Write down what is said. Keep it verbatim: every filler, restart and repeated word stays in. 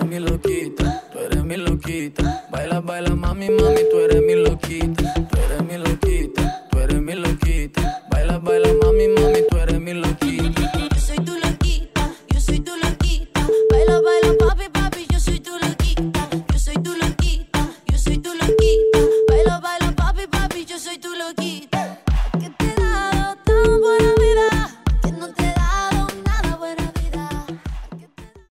mi loquita, tú eres mi loquita. Baila, baila, mami, mami, tú eres mi loquita. Tú eres mi loquita, tú eres mi loquita. Baila, baila, mami, mami, tú eres mi loquita. Yo soy tu loquita, yo soy tu loquita. Baila, baila, papi, papi, yo soy tu loquita. Yo soy tu loquita, yo soy tu loquita. Baila, baila, papi, papi, yo soy tu loquita.